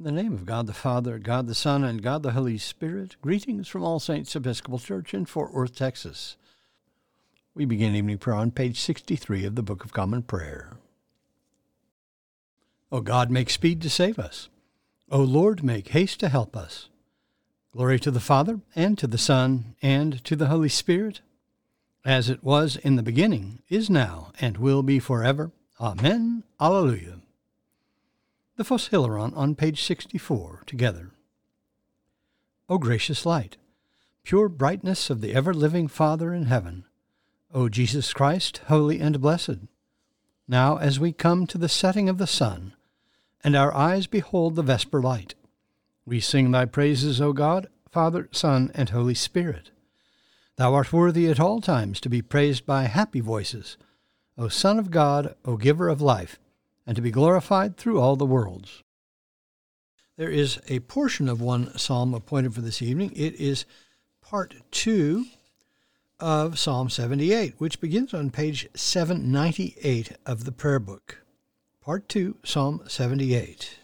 In the name of God the Father, God the Son, and God the Holy Spirit, greetings from All Saints Episcopal Church in Fort Worth, Texas. We begin evening prayer on page 63 of the Book of Common Prayer. O God, make speed to save us. O Lord, make haste to help us. Glory to the Father, and to the Son, and to the Holy Spirit, as it was in the beginning, is now, and will be forever. Amen. Alleluia. The Phos Hilaron on page 64, together. O gracious light, pure brightness of the ever-living Father in heaven, O Jesus Christ, holy and blessed, now as we come to the setting of the sun, and our eyes behold the vesper light, we sing thy praises, O God, Father, Son, and Holy Spirit. Thou art worthy at all times to be praised by happy voices, O Son of God, O Giver of life, and to be glorified through all the worlds. There is a portion of one psalm appointed for this evening. It is part 2 of Psalm 78, which begins on page 798 of the prayer book. Part 2, Psalm 78.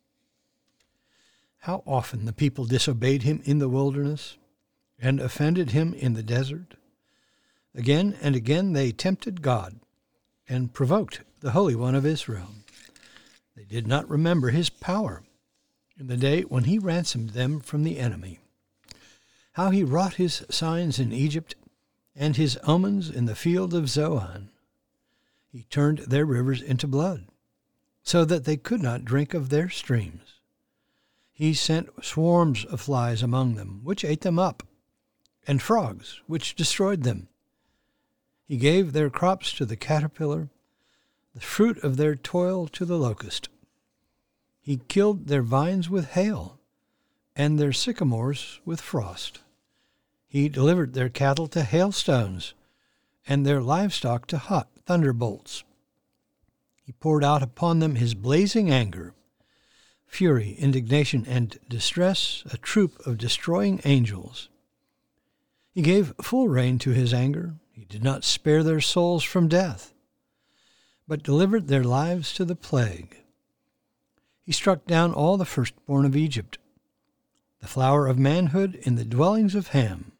How often the people disobeyed him in the wilderness and offended him in the desert. Again and again they tempted God and provoked the Holy One of Israel. They did not remember his power in the day when he ransomed them from the enemy, how he wrought his signs in Egypt and his omens in the field of Zoan. He turned their rivers into blood, so that they could not drink of their streams. He sent swarms of flies among them, which ate them up, and frogs, which destroyed them. He gave their crops to the caterpillar, the fruit of their toil to the locust. He killed their vines with hail, and their sycamores with frost. He delivered their cattle to hailstones, and their livestock to hot thunderbolts. He poured out upon them his blazing anger, fury, indignation, and distress, a troop of destroying angels. He gave full rein to his anger. He did not spare their souls from death, but delivered their lives to the plague. He struck down all the firstborn of Egypt, the flower of manhood in the dwellings of Ham.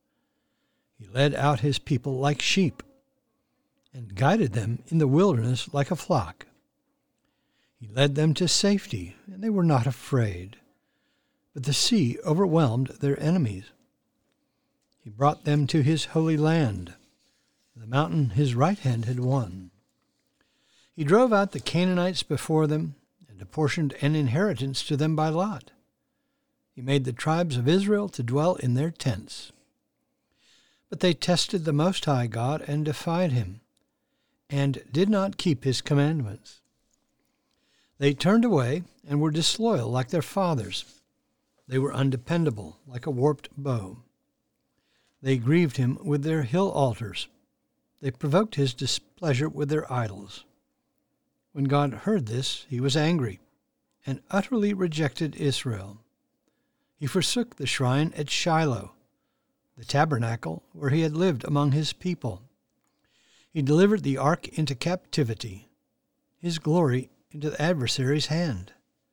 He led out his people like sheep, and guided them in the wilderness like a flock. He led them to safety, and they were not afraid, but the sea overwhelmed their enemies. He brought them to his holy land, the mountain his right hand had won. He drove out the Canaanites before them, and apportioned an inheritance to them by lot. He made the tribes of Israel to dwell in their tents. But they tested the Most High God and defied him, and did not keep his commandments. They turned away and were disloyal like their fathers. They were undependable like a warped bow. They grieved him with their hill altars. They provoked his displeasure with their idols. When God heard this, he was angry, and utterly rejected Israel. He forsook the shrine at Shiloh, the tabernacle where he had lived among his people. He delivered the ark into captivity, his glory into the adversary's hand.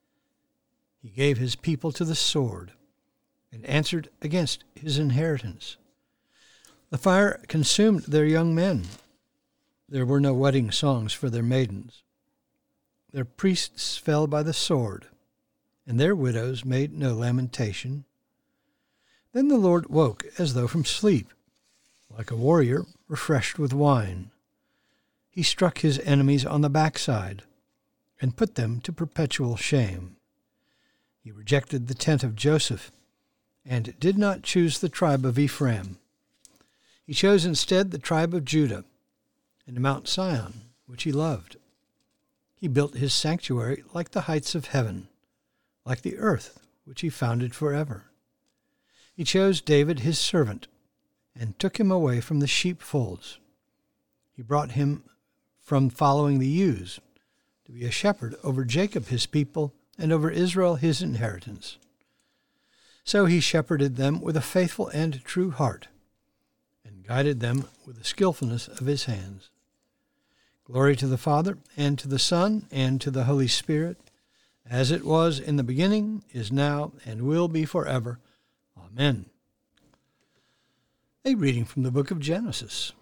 He gave his people to the sword, and answered against his inheritance. The fire consumed their young men. There were no wedding songs for their maidens. Their priests fell by the sword, and their widows made no lamentation. Then the Lord woke as though from sleep, like a warrior refreshed with wine. He struck his enemies on the backside, and put them to perpetual shame. He rejected the tent of Joseph, and did not choose the tribe of Ephraim. He chose instead the tribe of Judah, and Mount Sion, which he loved. He built his sanctuary like the heights of heaven, like the earth which he founded forever. He chose David his servant, and took him away from the sheepfolds. He brought him from following the ewes, to be a shepherd over Jacob his people, and over Israel his inheritance. So he shepherded them with a faithful and true heart, and guided them with the skillfulness of his hands. Glory to the Father, and to the Son, and to the Holy Spirit, as it was in the beginning, is now, and will be forever. Amen. A reading from the book of Genesis.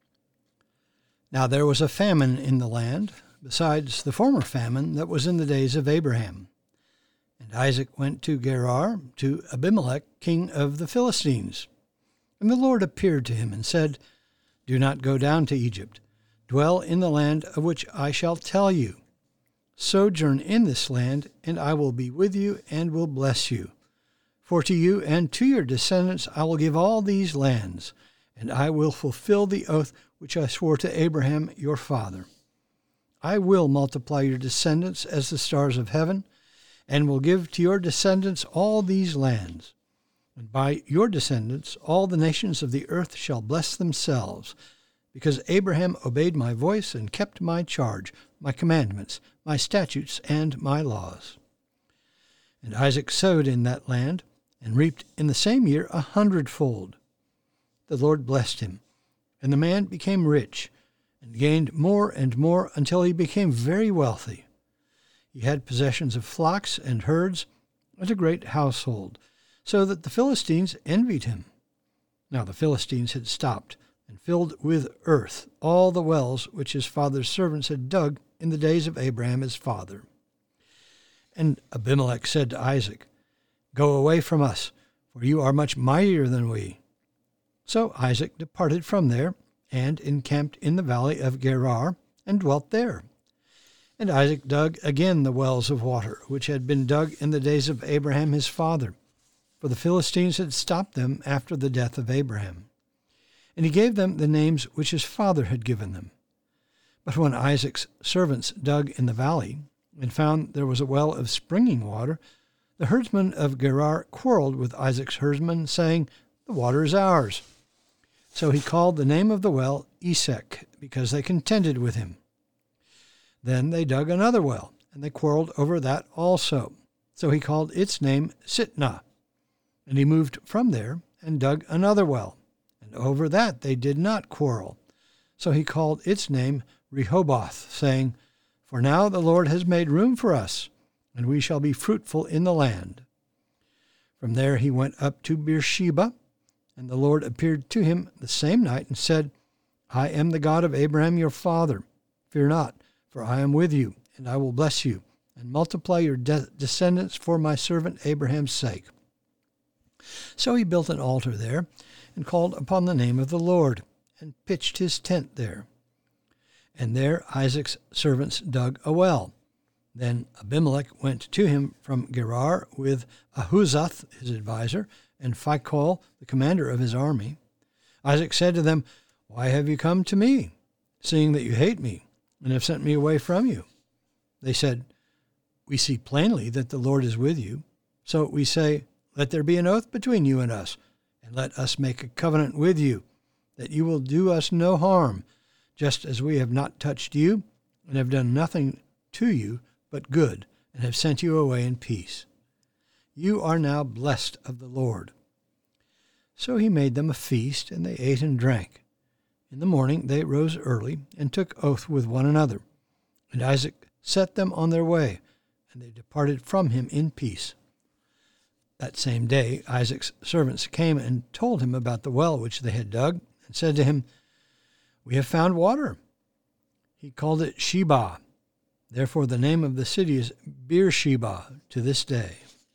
Now there was a famine in the land, besides the former famine that was in the days of Abraham. And Isaac went to Gerar, to Abimelech, king of the Philistines. And the Lord appeared to him and said, Do not go down to Egypt. Dwell in the land of which I shall tell you. Sojourn in this land, and I will be with you and will bless you. For to you and to your descendants I will give all these lands, and I will fulfill the oath which I swore to Abraham your father. I will multiply your descendants as the stars of heaven, and will give to your descendants all these lands. And by your descendants all the nations of the earth shall bless themselves, because Abraham obeyed my voice and kept my charge, my commandments, my statutes, and my laws. And Isaac sowed in that land, and reaped in the same year 100-fold. The Lord blessed him, and the man became rich, and gained more and more until he became very wealthy. He had possessions of flocks and herds, and a great household, so that the Philistines envied him. Now the Philistines had stopped, and filled with earth all the wells which his father's servants had dug in the days of Abraham his father. And Abimelech said to Isaac, Go away from us, for you are much mightier than we. So Isaac departed from there, and encamped in the valley of Gerar, and dwelt there. And Isaac dug again the wells of water, which had been dug in the days of Abraham his father, for the Philistines had stopped them after the death of Abraham. And he gave them the names which his father had given them. But when Isaac's servants dug in the valley, and found there was a well of springing water, the herdsmen of Gerar quarreled with Isaac's herdsmen, saying, The water is ours. So he called the name of the well Esek, because they contended with him. Then they dug another well, and they quarreled over that also. So he called its name Sitnah. And he moved from there, and dug another well, and over that they did not quarrel. So he called its name Rehoboth, saying, For now the Lord has made room for us, and we shall be fruitful in the land. From there he went up to Beersheba, and the Lord appeared to him the same night and said, I am the God of Abraham your father. Fear not, for I am with you, and I will bless you, and multiply your descendants for my servant Abraham's sake. So he built an altar there, and called upon the name of the Lord, and pitched his tent there. And there Isaac's servants dug a well. Then Abimelech went to him from Gerar with Ahuzath, his adviser, and Phicol, the commander of his army. Isaac said to them, Why have you come to me, seeing that you hate me, and have sent me away from you? They said, We see plainly that the Lord is with you. So we say, Let there be an oath between you and us, and let us make a covenant with you, that you will do us no harm, just as we have not touched you, and have done nothing to you but good, and have sent you away in peace. You are now blessed of the Lord. So he made them a feast, and they ate and drank. In the morning they rose early, and took oath with one another. And Isaac set them on their way, and they departed from him in peace. That same day Isaac's servants came and told him about the well which they had dug, and said to him, We have found water. He called it Sheba. Therefore the name of the city is Beersheba to this day.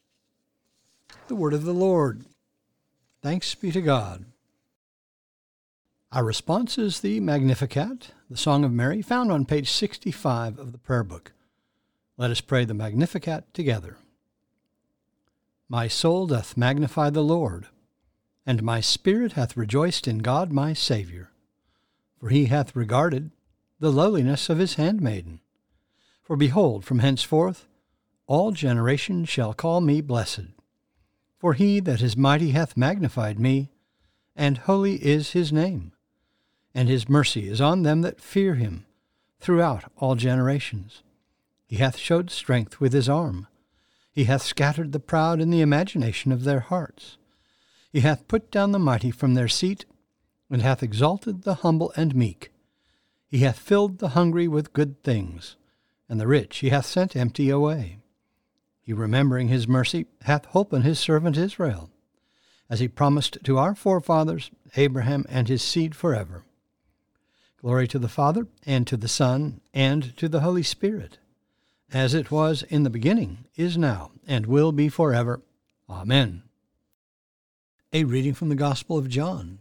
The word of the Lord. Thanks be to God. Our response is the Magnificat, the Song of Mary, found on page 65 of the prayer book. Let us pray the Magnificat together. My soul doth magnify the Lord, and my spirit hath rejoiced in God my Saviour. For he hath regarded the lowliness of his handmaiden. For behold, from henceforth all generations shall call me blessed. For he that is mighty hath magnified me, and holy is his name. And his mercy is on them that fear him throughout all generations. He hath showed strength with his arm. He hath scattered the proud in the imagination of their hearts. He hath put down the mighty from their seat, and hath exalted the humble and meek. He hath filled the hungry with good things, and the rich he hath sent empty away. He, remembering his mercy, hath holpen his servant Israel, as he promised to our forefathers, Abraham and his seed forever. Glory to the Father, and to the Son, and to the Holy Spirit, as it was in the beginning, is now, and will be forever. Amen. A reading from the Gospel of John.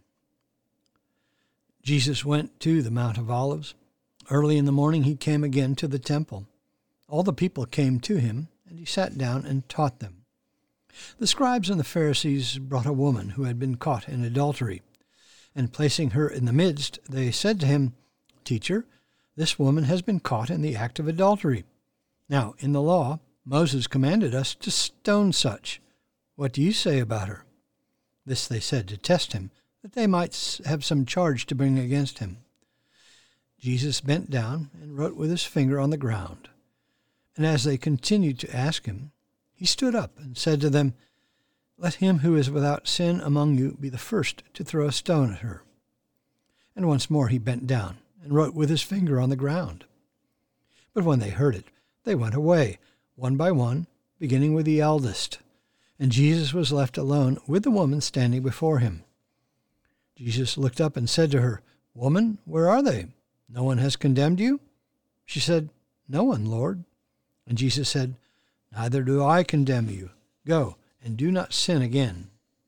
Jesus went to the Mount of Olives. Early in the morning he came again to the temple. All the people came to him, and he sat down and taught them. The scribes and the Pharisees brought a woman who had been caught in adultery, and placing her in the midst, they said to him, Teacher, this woman has been caught in the act of adultery. Now, in the law, Moses commanded us to stone such. What do you say about her? This they said to test him, that they might have some charge to bring against him. Jesus bent down and wrote with his finger on the ground. And as they continued to ask him, he stood up and said to them, Let him who is without sin among you be the first to throw a stone at her. And once more he bent down and wrote with his finger on the ground. But when they heard it, they went away, one by one, beginning with the eldest. And Jesus was left alone with the woman standing before him. Jesus looked up and said to her, Woman, where are they? No one has condemned you? She said, No one, Lord. And Jesus said, Neither do I condemn you. Go, and do not sin again.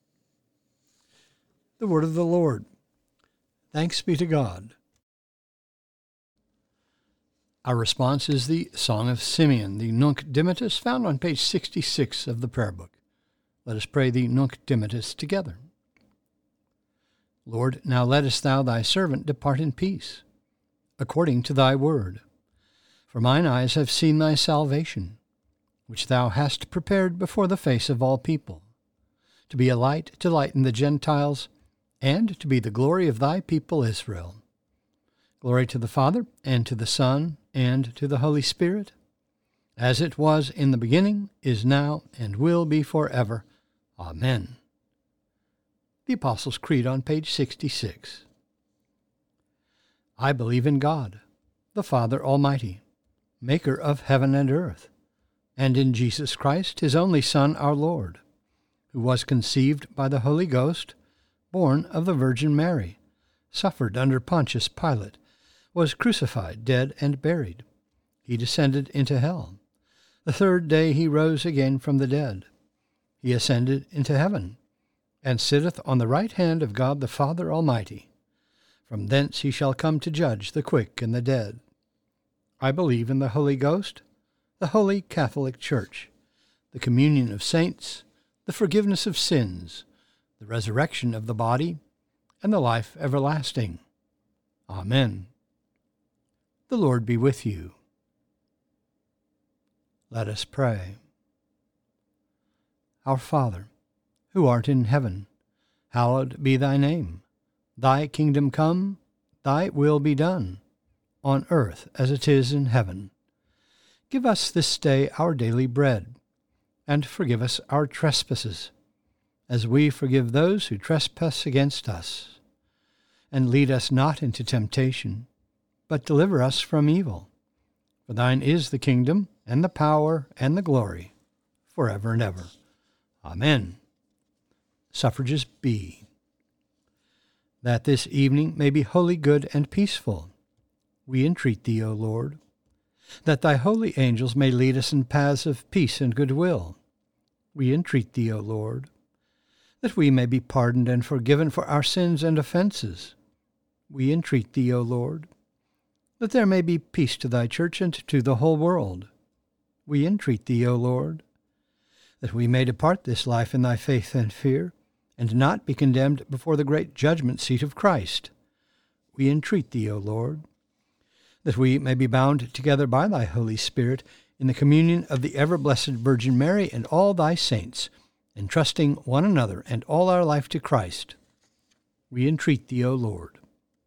The word of the Lord. Thanks be to God. Our response is the Song of Simeon, the Nunc Dimittis, found on page 66 of the Prayer Book. Let us pray the Nunc Dimittis together. Lord, now lettest thou thy servant depart in peace, according to thy word. For mine eyes have seen thy salvation, which thou hast prepared before the face of all people, to be a light to lighten the Gentiles, and to be the glory of thy people Israel. Glory to the Father, and to the Son, and to the Holy Spirit, as it was in the beginning, is now, and will be forever. Amen. The Apostles' Creed on page 66. I believe in God, the Father Almighty, maker of heaven and earth, and in Jesus Christ, his only Son, our Lord, who was conceived by the Holy Ghost, born of the Virgin Mary, suffered under Pontius Pilate, was crucified, dead, and buried. He descended into hell. The third day he rose again from the dead. He ascended into heaven, and sitteth on the right hand of God the Father Almighty. From thence he shall come to judge the quick and the dead. I believe in the Holy Ghost, the Holy Catholic Church, the communion of saints, the forgiveness of sins, the resurrection of the body, and the life everlasting. Amen. The Lord be with you. Let us pray. Our Father, who art in heaven, hallowed be thy name. Thy kingdom come, thy will be done, on earth as it is in heaven. Give us this day our daily bread, and forgive us our trespasses, as we forgive those who trespass against us. And lead us not into temptation, but deliver us from evil. For thine is the kingdom, and the power, and the glory, forever and ever. Amen. Suffrages B. That this evening may be wholly good and peaceful, we entreat thee, O Lord. That thy holy angels may lead us in paths of peace and goodwill, we entreat thee, O Lord. That we may be pardoned and forgiven for our sins and offenses, we entreat thee, O Lord. That there may be peace to thy church and to the whole world, we entreat thee, O Lord. That we may depart this life in thy faith and fear, and not be condemned before the great judgment seat of Christ, we entreat thee, O Lord. That we may be bound together by thy Holy Spirit in the communion of the ever-blessed Virgin Mary and all thy saints, entrusting one another and all our life to Christ, we entreat thee, O Lord.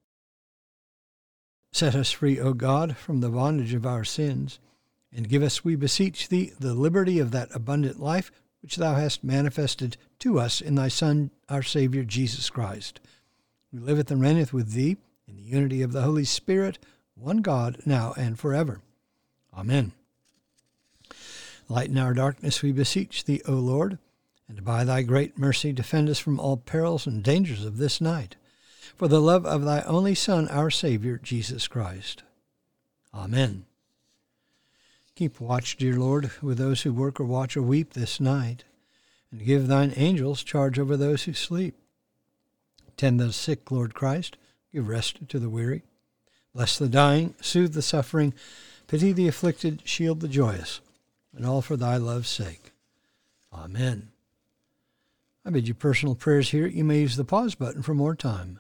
Set us free, O God, from the bondage of our sins, and give us, we beseech thee, the liberty of that abundant life which thou hast manifested to us in thy Son, our Saviour, Jesus Christ, who liveth and reigneth with thee in the unity of the Holy Spirit, one God, now and forever. Amen. Lighten our darkness, we beseech thee, O Lord, and by thy great mercy defend us from all perils and dangers of this night, for the love of thy only Son, our Savior, Jesus Christ. Amen. Keep watch, dear Lord, with those who work or watch or weep this night, and give thine angels charge over those who sleep. Tend the sick, Lord Christ. Give rest to the weary. Bless the dying, soothe the suffering, pity the afflicted, shield the joyous, and all for thy love's sake. Amen. I bid you personal prayers here. You may use the pause button for more time.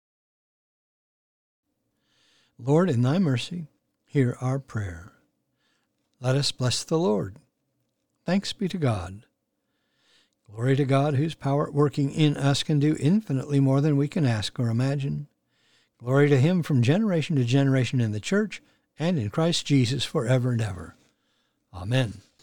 Lord, in thy mercy, hear our prayer. Let us bless the Lord. Thanks be to God. Glory to God, whose power working in us can do infinitely more than we can ask or imagine. Glory to him from generation to generation in the church and in Christ Jesus forever and ever. Amen.